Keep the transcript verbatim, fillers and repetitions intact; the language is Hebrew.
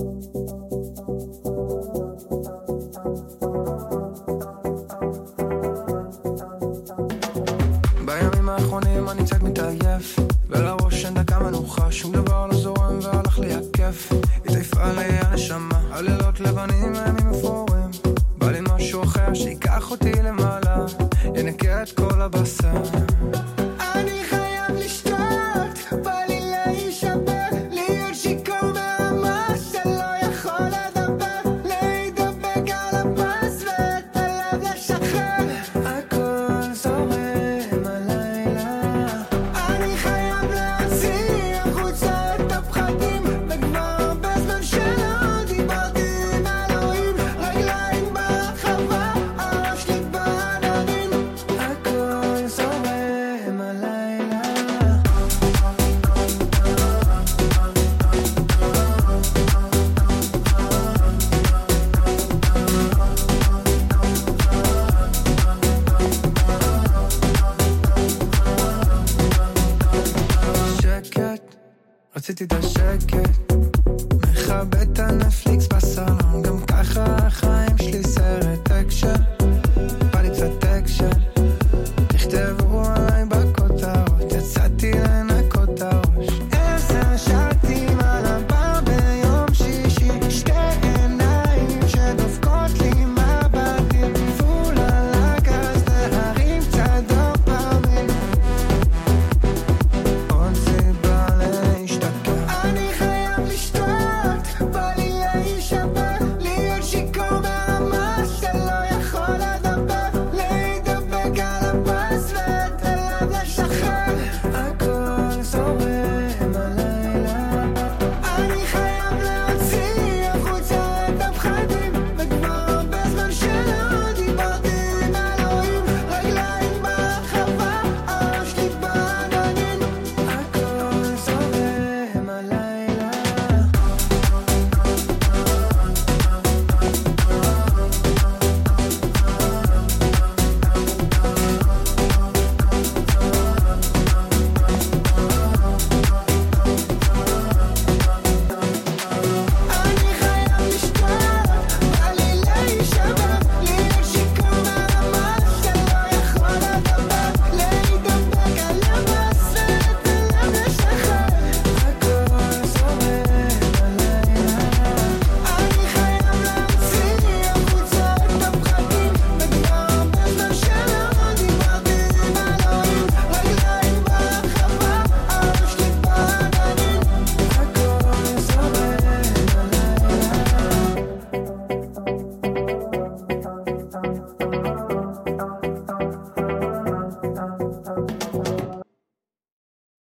בימים האחרונים אני קצת מתעייף, ולראש אין דקה מנוחה, שום דבר לא זורם והלך לי הכיף. התעייפה לי הנשמה, הלילות לבנים הימים אפורים, בא לי משהו אחר שיקח אותי למעלה, ינקה את כל הבשר. אני חייב לשתות, בא לי להישבר, להיות שיקור מהרמה שלא יכול לדבר, להידבק על הפס ואת הלב לשחרר, הכל זורם הלילה. אני חייב להוציא החוצה את הפחדים, וכבר הרבה זמן שלא דיברתי עם אלוהים, רגליים ברחבה, הראש לי בעננים, הכל זורם הלילה. שקט, רציתי את השקט, מכבד את